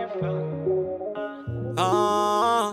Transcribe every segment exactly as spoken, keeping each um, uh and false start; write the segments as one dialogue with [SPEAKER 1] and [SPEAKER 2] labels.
[SPEAKER 1] Uh,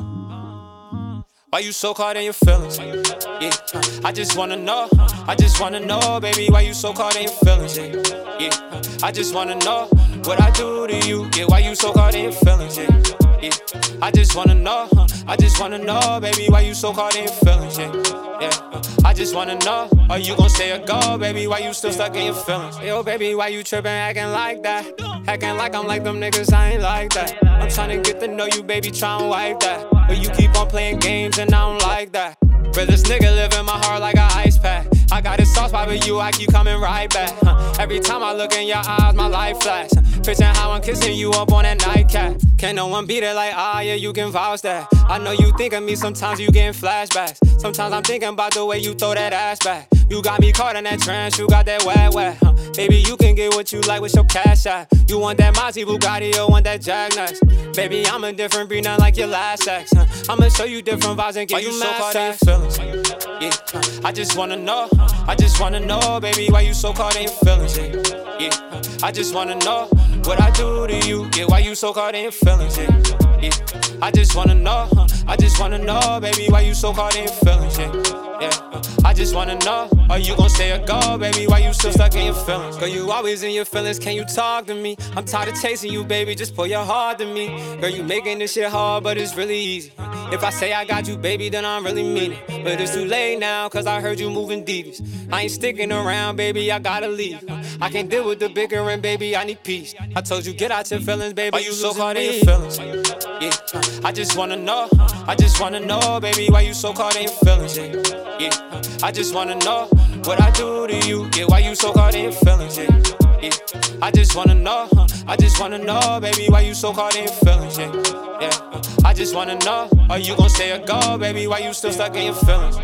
[SPEAKER 1] why you so caught in your feelings? Yeah, I just wanna know, I just wanna know, baby, why you so caught in your feelings? Yeah, yeah, I just wanna know what I do to you. Yeah, why you so caught in your feelings? Yeah, yeah, I just wanna know, I just wanna know, baby, why you so caught in your feelings? Yeah, yeah, I just wanna know, are you gon' stay or go, baby, why you still stuck in your feelings? Yo, baby, why you trippin', acting like that? Acting like I'm like them niggas, I ain't like that. I'm tryna get to know you, baby, tryna wipe that. But you keep on playing games and I don't like that. Realest nigga live in my heart like an ice pack. I got a soft spot with you, I keep coming right back. Huh. Every time I look in your eyes, my life flash. Picture how I'm kissing you up on that nightcap. Can no one beat it like, ah, yeah, you can vouch that. I know you think of me, sometimes you getting flashbacks. Sometimes I'm thinking about the way you throw that ass back. You got me caught in that trance, you got that wet wet. Huh. Baby, you can get what you like with your cash out. You want that Maserati, Bugatti, or want that Jag nuts. Baby, I'm a different breed, not like your last ex. Huh. I'ma show you different vibes and give you, you so caught in your feelings. Yeah, I just wanna know, I just wanna know, baby, why you so caught in your feelings? Yeah, yeah, I just wanna know what I do to you. Yeah, why you so caught in your feelings? Yeah, yeah, I just wanna know, I just wanna know, baby, why you so caught in your feelings? Yeah, yeah, I just wanna know, are you gon' stay or go, baby, why you still stuck in your feelings? Girl, you always in your feelings, can you talk to me? I'm tired of chasing you, baby, just pull your heart to me. Girl, you making this shit hard, but it's really easy. If I say I got you, baby, then I really mean it. But it's too late now, cause I heard you moving devious. I ain't sticking around, baby, I gotta leave. I can't deal with the bickering, baby, I need peace. I told you, get out your feelings, baby, why you so caught in your feelings? Yeah, I just wanna know, I just wanna know, baby, why you so caught in your feelings? Yeah, yeah, I just wanna know what I do to you. Yeah, why you so caught in your feelings? Yeah, yeah, I just wanna know, I just wanna know, baby, why you so caught in your feelings? Yeah, yeah, I just wanna know, are you gon' stay or go, baby, why you still stuck in your feelings?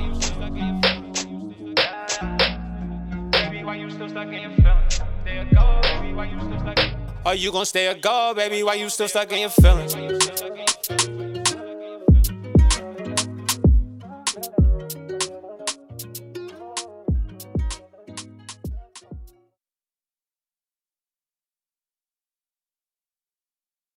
[SPEAKER 1] Are you gon' stay or go, baby, why you still stuck in your feelings?